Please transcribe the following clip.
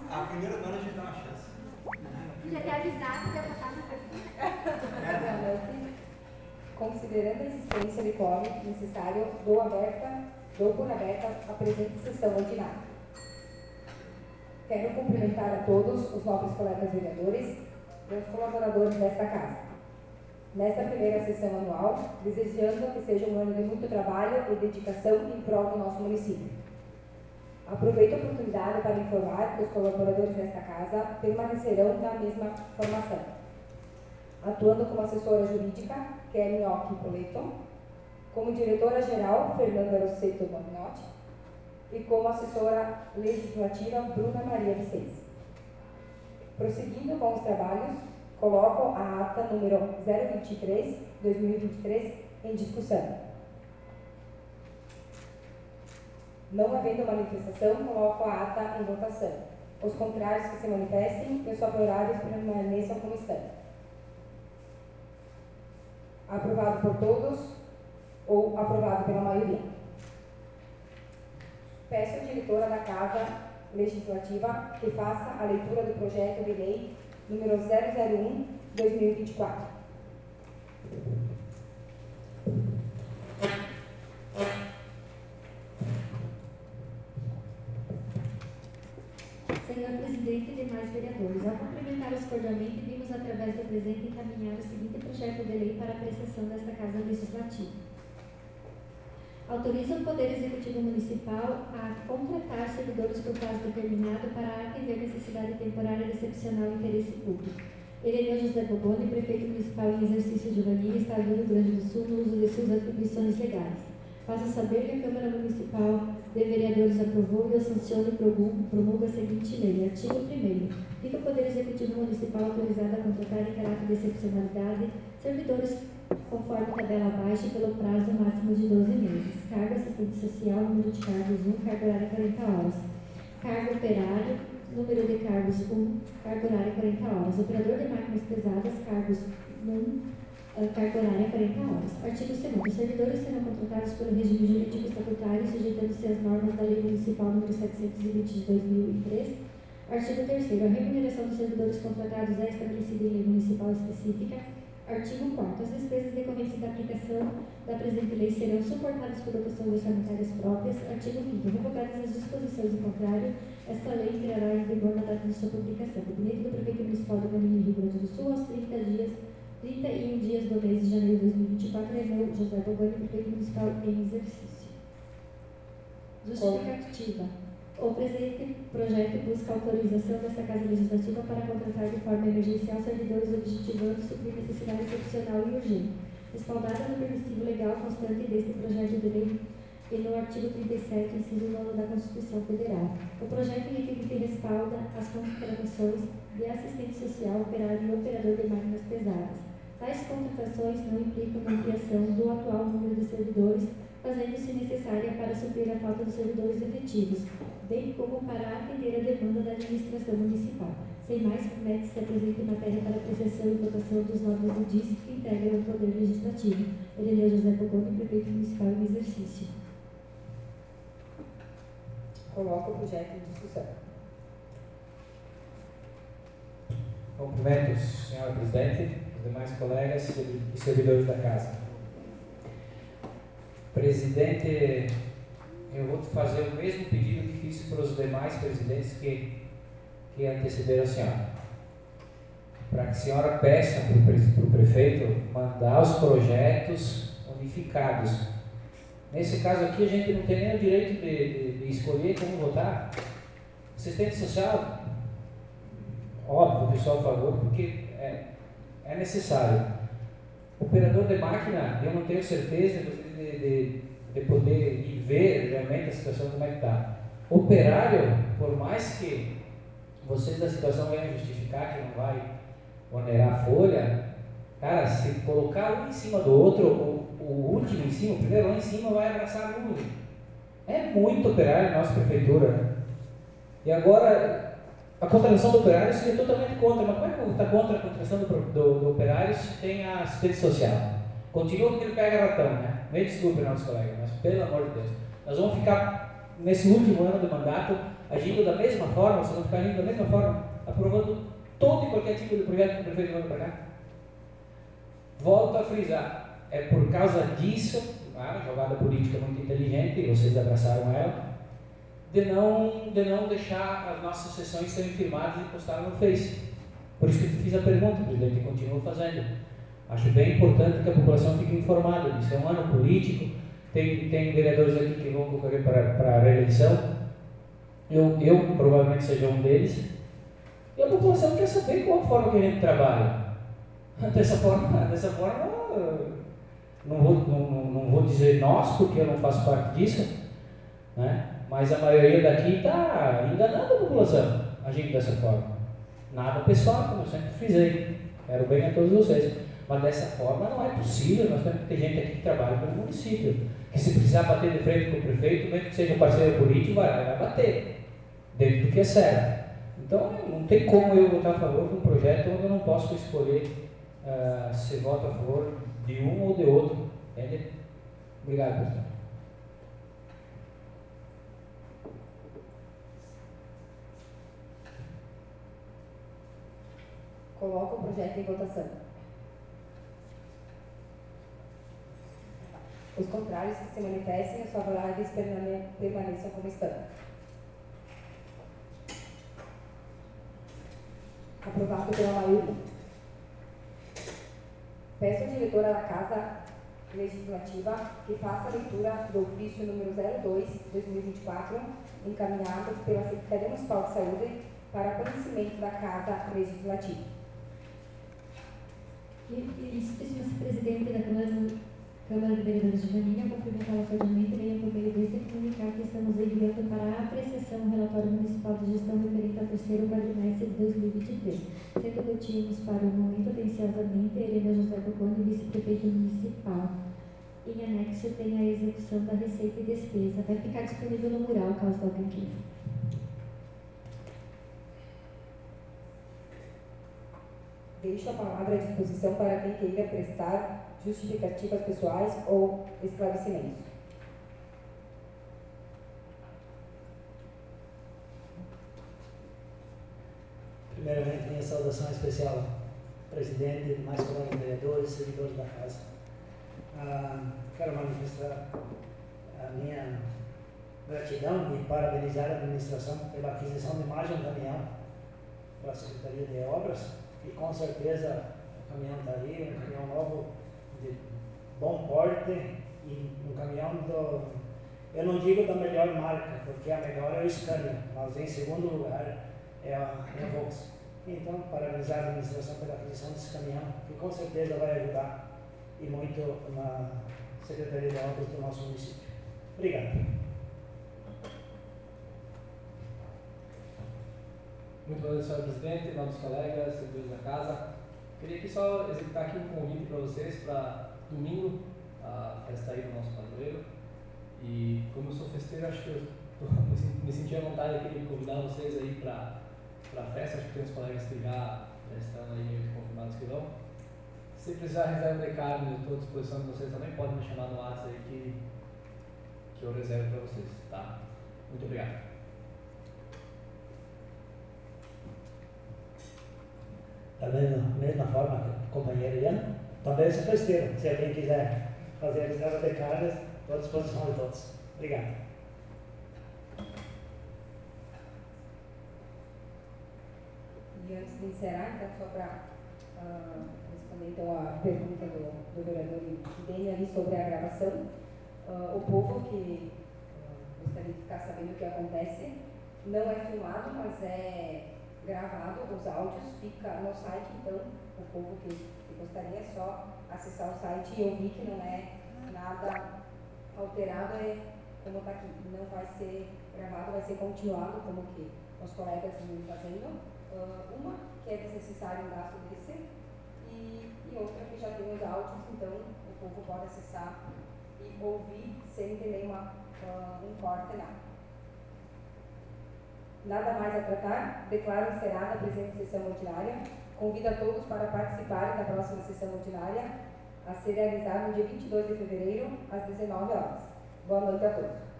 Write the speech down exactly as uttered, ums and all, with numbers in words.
A primeira ano a gente dá uma chance. Já ter avisado que ia passar no É, Considerando a existência de quórum necessário, dou, aberta, dou por aberta a presente sessão ordinária. Quero cumprimentar a todos os nobres colegas vereadores e os colaboradores desta casa. Nesta primeira sessão anual, desejando que seja um ano de muito trabalho e dedicação em prol do nosso município. Aproveito a oportunidade para informar que os colaboradores desta casa permanecerão na mesma formação, atuando como assessora jurídica, Kelly Occhi Poleto, como diretora-geral, Fernanda Rosseto Magnotti, e como assessora legislativa, Bruna Maria Vicente. Prosseguindo com os trabalhos, coloco a ata número zero vinte e três, dois mil e vinte e três em discussão. Não havendo manifestação, coloco a ata em votação. Os contrários que se manifestem e os favoráveis permaneçam como estão. Aprovado por todos ou aprovado pela maioria. Peço à diretora da Casa Legislativa que faça a leitura do projeto de lei número zero zero um, dois mil e vinte e quatro. Senhor Presidente e demais vereadores, ao cumprimentá-los cordialmente, vimos através do presente encaminhar o seguinte projeto de lei para apreciação desta Casa Legislativa. Autoriza o Poder Executivo Municipal a contratar servidores por prazo determinado para atender necessidade temporária de excepcional interesse público. Ireneu José Boboni, prefeito municipal em exercício juvenil, Estado do Rio Grande do Sul, no uso de suas atribuições legais. Faço saber que a Câmara Municipal de Vereadores aprovou e eu sanciono e promulga a seguinte lei. Artigo primeiro. Fica o Poder Executivo Municipal autorizado a contratar em caráter de excepcionalidade servidores conforme tabela abaixo pelo prazo máximo de doze meses. Cargo assistente social, número de cargos um, carga horária quarenta horas. Cargo operário, número de cargos um, carga horária quarenta horas. Operador de máquinas pesadas, cargos um, carga horária quarenta horas. Artigo segundo. Os servidores serão contratados pelo regime jurídico estatutário, sujeitando-se às normas da Lei Municipal número setecentos e vinte de dois mil e três. Artigo terceiro. A remuneração dos servidores contratados é estabelecida em lei municipal específica. Artigo quarto. As despesas decorrentes da aplicação da presente lei serão suportadas por dotações orçamentárias próprias. Artigo quinto. Revogadas as disposições em contrário, esta lei entrará em vigor na data de sua publicação. Gabinete do Prefeito Municipal de Manini, Rio Grande do Sul, aos trinta dias, trinta e um dias do mês de janeiro de dois mil e vinte e quatro, Ireneu José Boboni, Prefeito Municipal em exercício. Justificativa. O presente projeto busca autorização desta Casa Legislativa para contratar de forma emergencial servidores objetivando suprir necessidade excepcional e urgente, respaldada no permissivo legal constante deste projeto de lei e no artigo trinta e sete, inciso nono da Constituição Federal. O projeto em que respalda as contratações de assistente social, operário e operador de máquinas pesadas. Tais contratações não implicam na ampliação do atual número de servidores, fazendo-se necessária para suprir a falta de servidores efetivos, bem como para atender a demanda da administração municipal. Sem mais, mete-se a presente matéria para apreciação e votação dos nobres edis que integram o Poder Legislativo. Ireneu José Boboni, Prefeito Municipal em exercício. Coloco o projeto em discussão. Cumprimentos, senhora Presidente, os demais colegas e servidores da Casa. Presidente, eu vou fazer o mesmo pedido que fiz para os demais presidentes que, que antecederam a senhora. Para que a senhora peça para o pre, prefeito mandar os projetos unificados. Nesse caso aqui, a gente não tem nem o direito de, de, de escolher como votar. Assistente social, óbvio, pessoal, por favor, porque é, é necessário. Operador de máquina, eu não tenho certeza de, de, de poder ir ver realmente a situação como é que está. Operário, por mais que vocês da situação venham justificar que não vai onerar a folha, cara, se colocar um em cima do outro, o, o último em cima, o primeiro lá em cima vai abraçar a nuvem. É muito operário na nossa prefeitura. E agora, a contratação do operário seria totalmente contra. Mas como é que eu vou estar contra a contratação do, do, do operário se tem a assistente social? Continua porque ele pega ratão, né? Me desculpe, nossos colegas, mas pelo amor de Deus. Nós vamos ficar, nesse último ano de mandato, agindo da mesma forma, vocês vão ficar agindo da mesma forma, aprovando todo e qualquer tipo de projeto que o prefeito manda para cá. Volto a frisar, é por causa disso, uma jogada política muito inteligente, e vocês abraçaram ela, de não, de não deixar as nossas sessões serem filmadas e postadas no Face. Por isso que eu fiz a pergunta, presidente, e continuo fazendo. Acho bem importante que a população fique informada disso. É um ano político, tem, tem vereadores aqui que vão concorrer para a reeleição, eu, eu provavelmente seja um deles, e a população quer saber qual a forma que a gente trabalha. Dessa forma, dessa forma não, vou, não, não vou dizer nós, porque eu não faço parte disso, né? Mas a maioria daqui está enganando a população, agindo dessa forma. Nada pessoal, como eu sempre frisei. Quero bem a todos vocês. Mas dessa forma não é possível. Nós temos que ter gente aqui que trabalha pelo município. Que se precisar bater de frente com o prefeito, mesmo que seja um parceiro político, vai lá e vai bater. Dentro do que é certo. Então não tem como eu votar a favor de um projeto onde eu não posso escolher uh, se voto a favor de um ou de outro. Entende? Obrigado, presidente. Coloco o projeto em votação. Os contrários que se manifestem, os favoráveis permaneçam como estão. Aprovado pela maioria. Peço à diretora da Casa Legislativa que faça a leitura do ofício número zero dois, dois mil e vinte e quatro, encaminhado pela Secretaria Municipal de Saúde para conhecimento da Casa Legislativa. Ilustríssimo presidente da Câmara, Câmara de Vereadores de Vaninha, cumprimentá-la cordialmente e venho por meio deste comunicar que estamos enviando para a apreciação o relatório municipal de gestão referente ao terceiro quadrimestre de dois mil e vinte e três, sendo que tínhamos para o momento atenciosamente Helena José Boconi, vice-prefeito municipal. Em anexo tem a execução da receita e despesa. Vai ficar disponível no mural, caso alguém queira. Deixo a palavra à disposição para quem queira prestar justificativas pessoais ou esclarecimentos. Primeiramente, minha saudação especial ao presidente, demais colegas vereadores, servidores da casa. Ah, quero manifestar a minha gratidão e parabenizar a administração pela aquisição de mais um caminhão para a Secretaria de Obras, e com certeza o caminhão está aí, um caminhão novo de bom porte e um caminhão do, eu não digo da melhor marca, porque a melhor é o Scania, mas em segundo lugar é a, é a Volks. Então, parabenizar a administração pela aquisição desse caminhão, que com certeza vai ajudar e muito na Secretaria de Obras do nosso município. Obrigado. Muito boa noite, senhor presidente, novos colegas, servidores da casa. Queria aqui só executar aqui um convite para vocês para domingo, a festa aí do nosso padroeiro. E como eu sou festeiro, acho que eu tô, me senti à vontade aqui de convidar vocês aí para a festa. Acho que tem uns colegas que já, já estão aí meio que confirmados que vão. Se precisar reserva de carne, eu estou à disposição de vocês também. Podem me chamar no WhatsApp aí que, que eu reservo para vocês, tá? Muito obrigado. Da mesma, mesma forma que o companheiro Ian, também sou festeiro. Se alguém quiser fazer a reserva de carnes, estou à disposição de todos. Obrigado. E antes de encerrar, então, só para uh, responder então, a pergunta do, do vereador Idênio ali sobre a gravação, uh, o povo que uh, gostaria de ficar sabendo o que acontece, não é filmado, mas é gravado, os áudios, fica no site, então o povo que, que gostaria é só acessar o site e ouvir que não é nada alterado, é como está aqui, não vai ser gravado, vai ser continuado como que os colegas vêm fazendo. Uh, uma que é desnecessário um gasto desse e, e outra que já tem os áudios, então o povo pode acessar e ouvir sem ter nenhuma, uh, um corte nada. Nada mais a tratar, declaro encerrada a presente sessão ordinária. Convido a todos para participarem da próxima sessão ordinária, a ser realizada no dia vinte e dois de fevereiro, às dezenove horas. Boa noite a todos.